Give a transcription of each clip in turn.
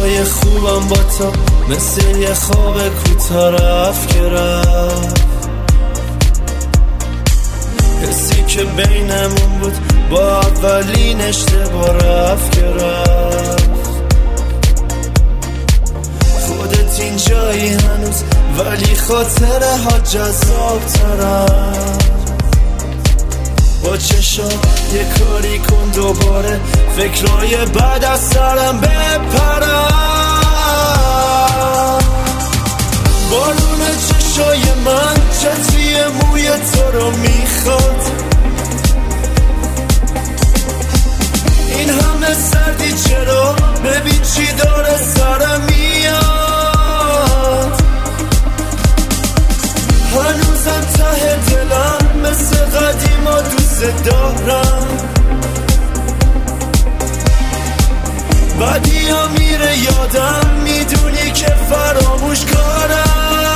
روزای خوبم با تو مثل یه خواب کوتاه رفت که رفت. حسی که بینمون بود با اولین اشتباه رفت که رفت. خودت اینجایی هنوز ولی خاطره ها جذاب ترم. با چشم یه کاری کن دوباره فکرای بعد از سرم بپرم. بارون چشای من چتری موی تو رو میخواد. این همه سردی چرا؟ ببین چی داره سرم میاد. هنوزم ته دلم مثل قدیما دوست دارم. بعدی ها میره یادم میدونی که فراموش کارم.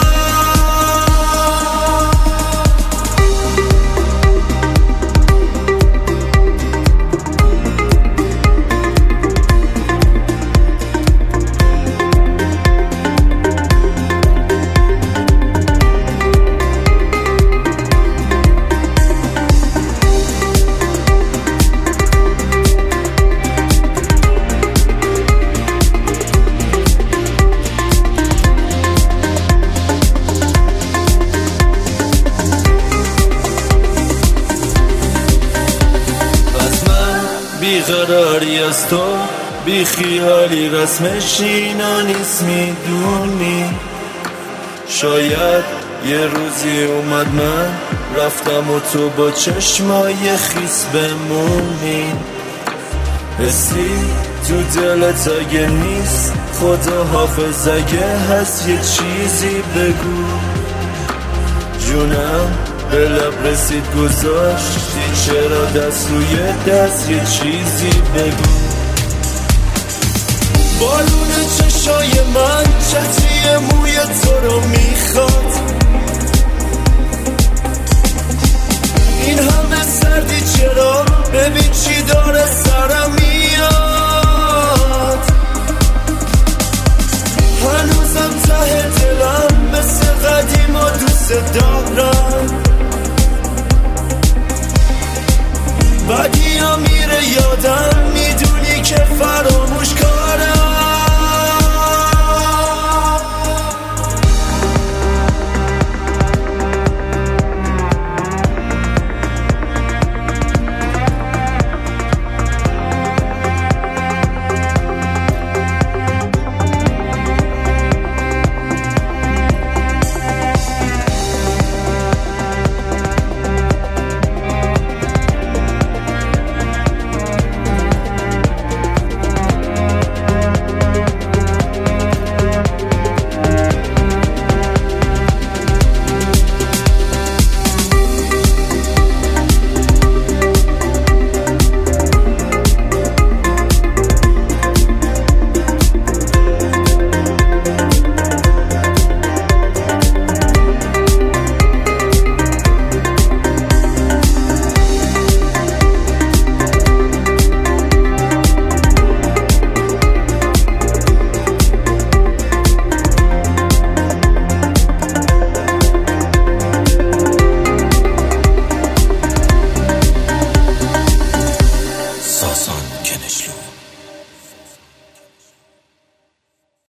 بیقراری از تو بی خیالی رسمش اینا نیست میدونی. شاید یه روزی اومد من رفتم و تو با چشمای خیس بمونی. حسی تو دلت اگه نیست خدا حافظ اگه هست یه چیزی بگو. جونم به لب رسید گذاشتی چرا دست روی دست یه چیزی بگو. بالون چشای من چتری موی تو رو میخواد. این همه سردی چرا؟ ببین چی داره سرم میاد. هنوزم ته دلم مثل قدیما دوست دارم. بعدی ها میره یادم میدونی که فراموش کارم. Sazan Kenişlu.